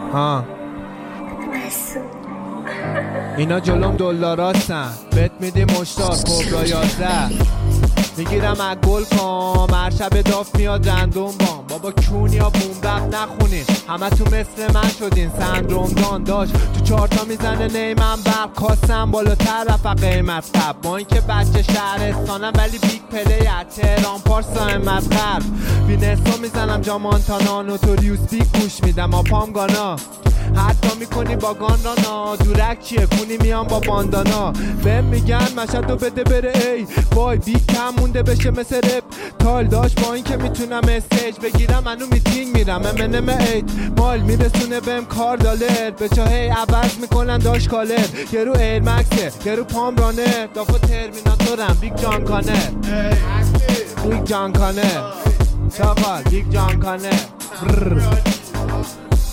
اینا جلوم دلاراستن، بهت میدی مشتاق کبرا 11 میگیرم از گل کام، هر شب داف میاد رندوم بام. بابا کونیا بوم بب نخونین، همه تو مثل من شدین. سندروم دان داشت تو چارتا میزنه نیمم برق، کاستم بالاتر رفع قیمت قب. با اینکه بچه شهرستانم ولی بیگ پلیر، تهران پارسا امت غرب بینستا میزنم جامانتانا، نوتوریوس بیگ گوش میدم آپام گانا. حتی میکنی با گاندانا، دورک چیه کونی میام با باندانا. بهم میگن مشهدو بده بره ای وای، بیگ کم مونده بشه مثل رپ تال داشت. با این که میتونم استیج بگیرم منو میتینگ میرم امنم 8 مال میرسونه بهم کار دالر. به چاهی عوض میکنن داش کالر، یه رو ایر مکسه یه رو پام رانر. دافو ترمیناتورم بیگ جان کانر، بیگ جان کانر چاقال بیگ جان کانر.